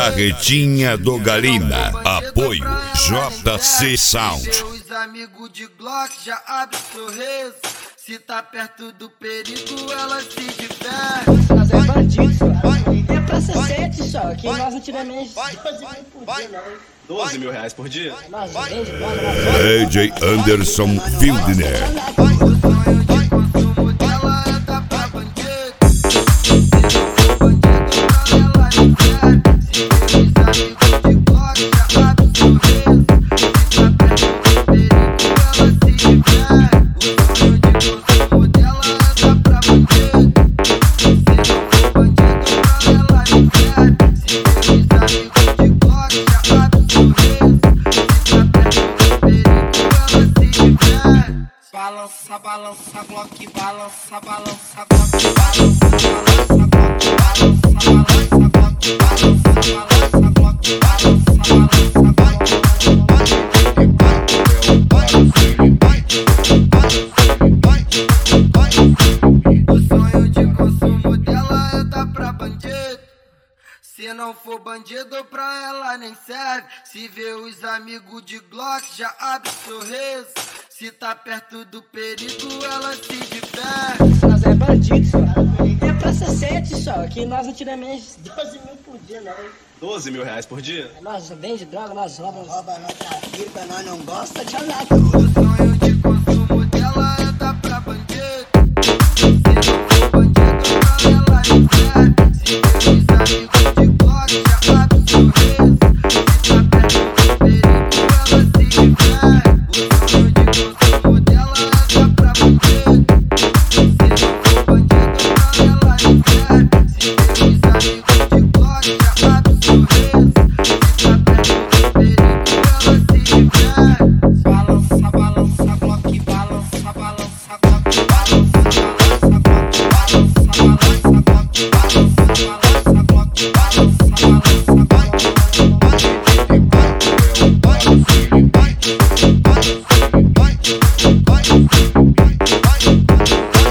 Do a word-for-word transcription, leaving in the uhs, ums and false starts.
Carretinha do Galina. Apoio J C Sound. Os amigos de Glock já abre sorriso. Se tá perto do perigo, ela se diverte. Nós é bandido, só. É pra ser sete só. Que nós não tiramos menos doze mil por dia, não. doze mil reais por dia? Nós vende droga, nós D J Anderson Fieldner. Balança, balança, bloque, balança, balança, bloque, balança, balança, bloque, balança, balança, bloque, balança, balança, bloque, balança, balança, o sonho de consumo dela é dar pra bandido. Se não for bandido, pra ela nem serve. Se vê os amigos de Glock, já abre sorriso. Se tá perto do perigo, ela se diverte. Nós é bandido, só. É pra ser sete só. Que nós não tiramos menos doze mil por dia, não. doze mil reais por dia? Nós vende droga, nós roubamos. Rouba, nós trafica, nós não gosta de O sonho